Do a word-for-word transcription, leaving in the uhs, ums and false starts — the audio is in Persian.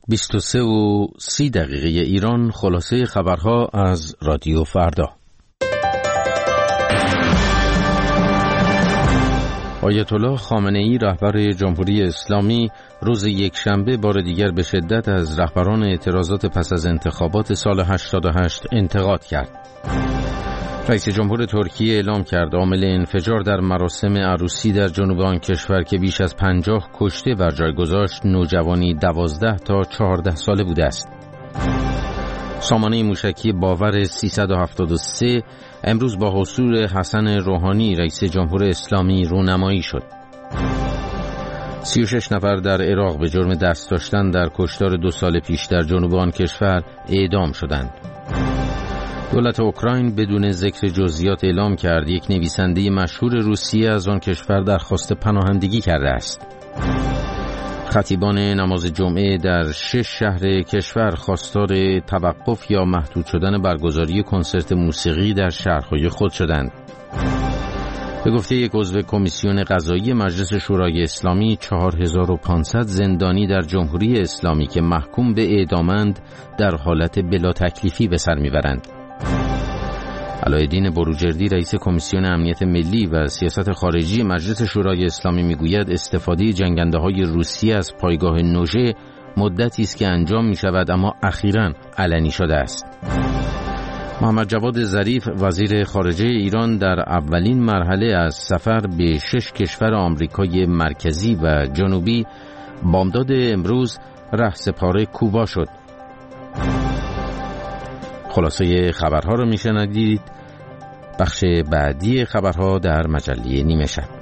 بیست و سه و سی دقیقه ایران. خلاصه خبرها از رادیو فردا. آیت الله خامنه‌ای رهبر جمهوری اسلامی روز یکشنبه بار دیگر به شدت از رهبران اعتراضات پس از انتخابات سال هشتاد و هشت انتقاد کرد. رئیس جمهور ترکیه اعلام کرد عامل انفجار در مراسم عروسی در جنوب آن کشور که بیش از پنجاه کشته بر جای گذاشت نوجوانی دوازده تا چهارده ساله بوده است. سامانه موشکی باور سیصد و هفتاد و سه امروز با حضور حسن روحانی رئیس جمهور اسلامی رونمایی شد. سی و شش نفر در عراق به جرم دست داشتن در کشتار دو سال پیش در جنوب آن کشور اعدام شدند. دولت اوکراین بدون ذکر جزئیات اعلام کرد یک نویسنده مشهور روسیه از آن کشور درخواست پناهندگی کرده است. خطیبان نماز جمعه در شش شهر کشور خواستار توقف یا محدود شدن برگزاری کنسرت موسیقی در شهرهای خود شدند. به گفته یک عضو کمیسیون قضایی مجلس شورای اسلامی، چهار هزار و پانصد زندانی در جمهوری اسلامی که محکوم به اعدامند در حالت بلا تکلیفی به سر میبرند. علایالدین بروجردی رئیس کمیسیون امنیت ملی و سیاست خارجی مجلس شورای اسلامی میگوید استفاده جنگنده‌های روسیه از پایگاه نوژه مدتی است که انجام می‌شود اما اخیراً علنی شده است. محمد جواد ظریف وزیر خارجه ایران در اولین مرحله از سفر به شش کشور آمریکای مرکزی و جنوبی بامداد امروز رهسپار کوبا شد. خلاصه خبرها رو میشنوید. بخش بعدی خبرها در مجله نیمه شب.